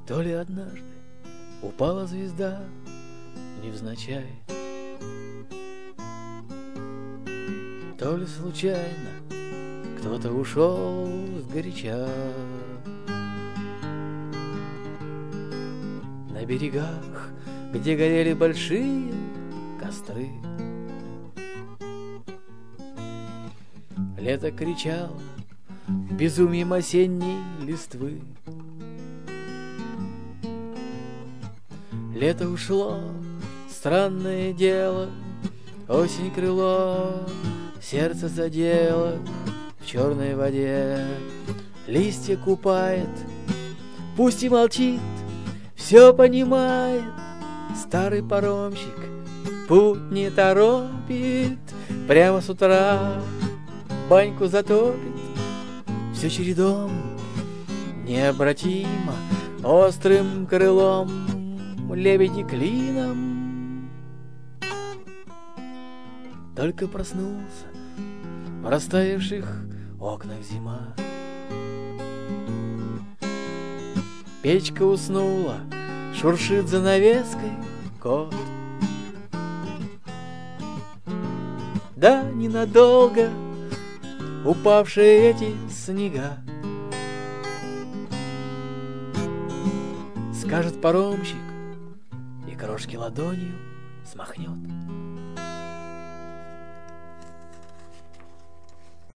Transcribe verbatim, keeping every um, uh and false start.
То ли однажды упала звезда невзначай, то ли случайно кто-то ушел сгоряча. На берегах, где горели большие костры, лето кричало безумием осенней листвы. Лето ушло, странное дело, осень крыло сердце задело в черной воде. Листья купает, пусть и молчит, все понимает. Старый паромщик путь не торопит, прямо с утра баньку затопит. Все чередом необратимо, острым крылом лебеди клином. Только проснулся в растаявших окнах зима. Печка уснула, шуршит занавеской кот. Да, ненадолго упавшие эти снега, скажет паромщик и крошки ладонью смахнет.